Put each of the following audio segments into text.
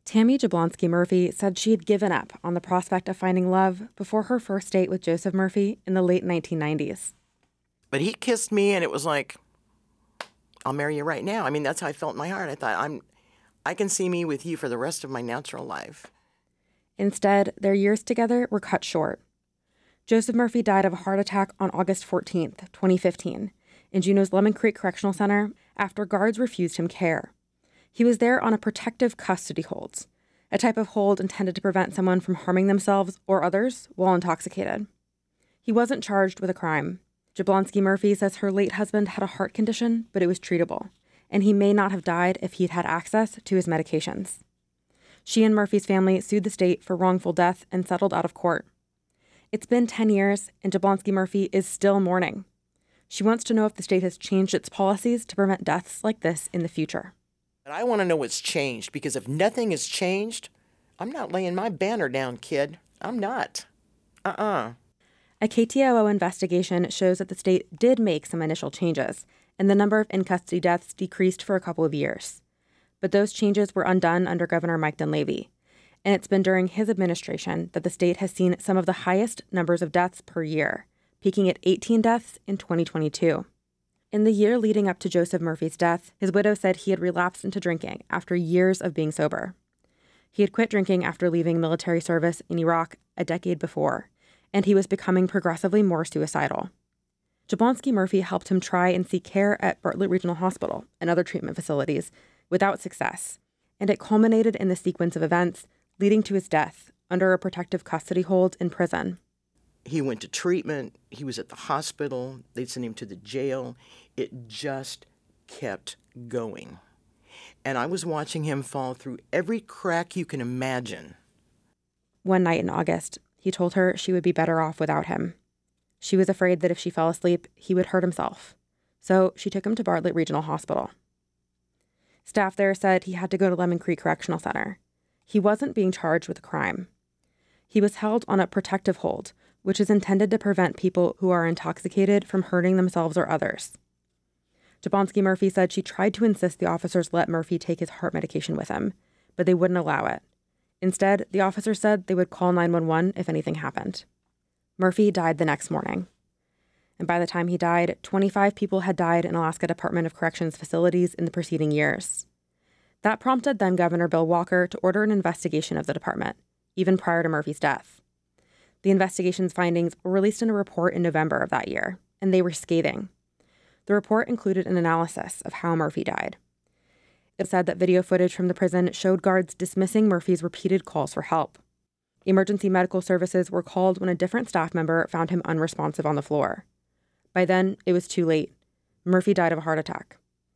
Tammy Jablonski Murphy said she had given up on the prospect of finding love before her first date with Joseph Murphy in the late 1990s. But he kissed me, and it was like, I'll marry you right now. I mean, that's how I felt in my heart. I thought, I can see me with you for the rest of my natural life. Instead, their years together were cut short. Joseph Murphy died of a heart attack on August 14th, 2015, in Juneau's Lemon Creek Correctional Center after guards refused him care. He was there on a protective custody hold, a type of hold intended to prevent someone from harming themselves or others while intoxicated. He wasn't charged with a crime. Jablonski Murphy says her late husband had a heart condition, but it was treatable, and he may not have died if he'd had access to his medications. She and Murphy's family sued the state for wrongful death and settled out of court. It's been 10 years, and Jablonski Murphy is still mourning. She wants to know if the state has changed its policies to prevent deaths like this in the future. I want to know what's changed, because if nothing has changed, I'm not laying my banner down, kid. I'm not. A KTOO investigation shows that the state did make some initial changes, and the number of in-custody deaths decreased for a couple of years. But those changes were undone under Governor Mike Dunleavy, and it's been during his administration that the state has seen some of the highest numbers of deaths per year, peaking at 18 deaths in 2022. In the year leading up to Joseph Murphy's death, his widow said he had relapsed into drinking after years of being sober. He had quit drinking after leaving military service in Iraq a decade before, and he was becoming progressively more suicidal. Jablonski Murphy helped him try and seek care at Bartlett Regional Hospital and other treatment facilities without success, and it culminated in the sequence of events leading to his death under a protective custody hold in prison. He went to treatment. He was at the hospital. They'd sent him to the jail. It just kept going. And I was watching him fall through every crack you can imagine. One night in August, he told her she would be better off without him. She was afraid that if she fell asleep, he would hurt himself. So she took him to Bartlett Regional Hospital. Staff there said he had to go to Lemon Creek Correctional Center. He wasn't being charged with a crime. He was held on a protective hold, which is intended to prevent people who are intoxicated from hurting themselves or others. Jablonski Murphy said she tried to insist the officers let Murphy take his heart medication with him, but they wouldn't allow it. Instead, the officers said they would call 911 if anything happened. Murphy died the next morning. And by the time he died, 25 people had died in Alaska Department of Corrections facilities in the preceding years. That prompted then Governor Bill Walker to order an investigation of the department, even prior to Murphy's death. The investigation's findings were released in a report in November of that year, and they were scathing. The report included an analysis of how Murphy died. It said that video footage from the prison showed guards dismissing Murphy's repeated calls for help. Emergency medical services were called when a different staff member found him unresponsive on the floor. By then, it was too late. Murphy died of a heart attack.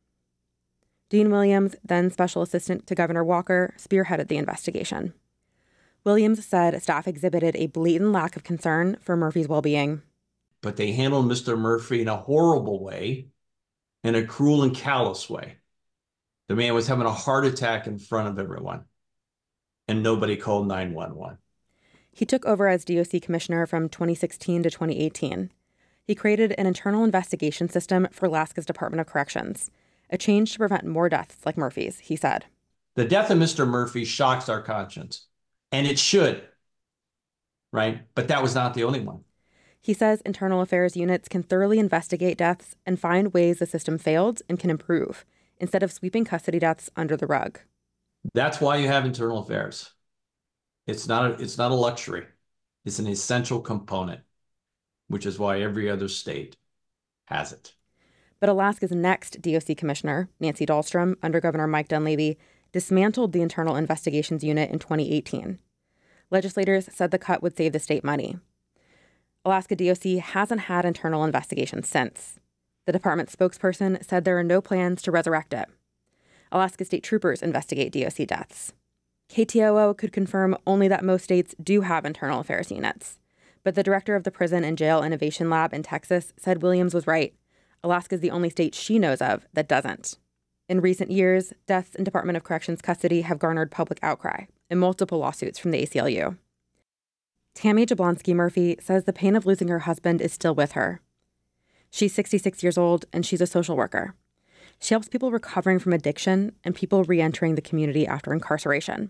Dean Williams, then special assistant to Governor Walker, spearheaded the investigation. Williams said staff exhibited a blatant lack of concern for Murphy's well-being. But they handled Mr. Murphy in a horrible way, in a cruel and callous way. The man was having a heart attack in front of everyone, and nobody called 911. He took over as DOC commissioner from 2016 to 2018. He created an internal investigation system for Alaska's Department of Corrections, a change to prevent more deaths like Murphy's, he said. The death of Mr. Murphy shocks our conscience, and it should, right? But that was not the only one. He says internal affairs units can thoroughly investigate deaths and find ways the system failed and can improve, instead of sweeping custody deaths under the rug. That's why you have internal affairs. It's not a luxury. It's an essential component, which is why every other state has it. But Alaska's next DOC commissioner, Nancy Dahlstrom, under Governor Mike Dunleavy, dismantled the Internal Investigations Unit in 2018. Legislators said the cut would save the state money. Alaska DOC hasn't had internal investigations since. The department's spokesperson said there are no plans to resurrect it. Alaska state troopers investigate DOC deaths. KTOO could confirm only that most states do have internal affairs units. But the director of the Prison and Jail Innovation Lab in Texas said Williams was right. Alaska is the only state she knows of that doesn't. In recent years, deaths in Department of Corrections custody have garnered public outcry and multiple lawsuits from the ACLU. Tammy Jablonski Murphy says the pain of losing her husband is still with her. She's 66 years old and she's a social worker. She helps people recovering from addiction and people re-entering the community after incarceration.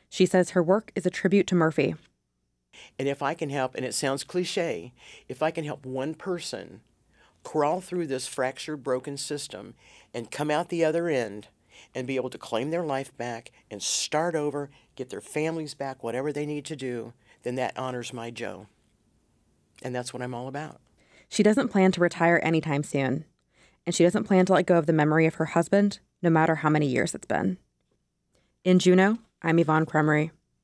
She says her work is a tribute to Murphy. And if I can help, and it sounds cliche, if I can help one person crawl through this fractured, broken system and come out the other end and be able to claim their life back and start over, get their families back, whatever they need to do, then that honors my Joe. And that's what I'm all about. She doesn't plan to retire anytime soon, and she doesn't plan to let go of the memory of her husband, no matter how many years it's been. In Juneau, I'm Yvonne Cremery.